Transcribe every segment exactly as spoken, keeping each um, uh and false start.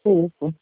Isso.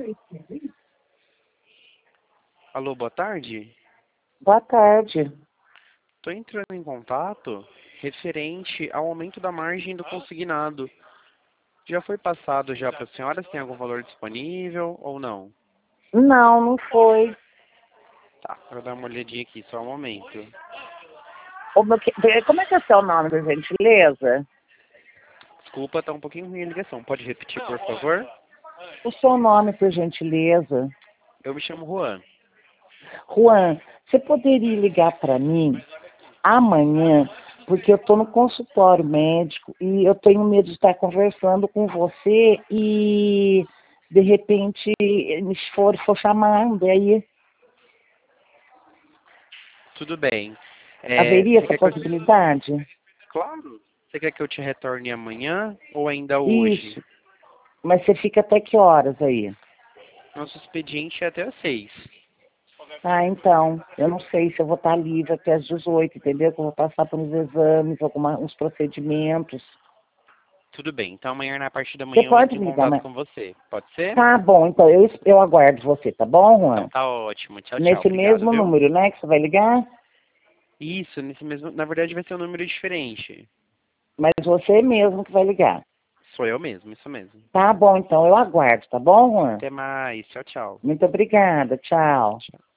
Alô, boa tarde. Boa tarde. Estou entrando em contato referente ao aumento da margem do consignado. Já foi passado já para a senhora se tem algum valor disponível ou não? Não, não foi. Tá, vou dar uma olhadinha aqui, só um momento. Ô, meu que- Como é que é seu nome, por gentileza? Desculpa, tá um pouquinho ruim a ligação. Pode repetir, por favor? O seu nome, por gentileza? Eu me chamo Juan. Juan, você poderia ligar para mim amanhã, porque eu estou no consultório médico e eu tenho medo de estar conversando com você e, de repente, me for, for chamando aí. Tudo bem. É, Haveria você essa quer que eu... possibilidade? Claro. Você quer que eu te retorne amanhã ou ainda hoje? Isso. Mas você fica até que horas aí? Nosso expediente é até às seis. Ah, então, eu não sei se eu vou estar livre até às dezoito, entendeu? Que eu vou passar por uns exames, alguma, uns procedimentos. Tudo bem. Então amanhã, na parte da Você manhã, eu pode entro em me ligar, contato mas... com você. Pode ser? Tá bom, então eu, es- eu aguardo você, tá bom, Então Juan? tá ótimo. Tchau, tchau. Nesse Obrigado, mesmo viu? número, né, que você vai ligar? Isso, nesse mesmo. Na verdade vai ser um número diferente. Mas você mesmo que vai ligar. Sou eu mesmo, isso mesmo. Tá bom, então eu aguardo, tá bom, Juan? Até mais. Tchau, tchau. Muito obrigada, tchau. Tchau.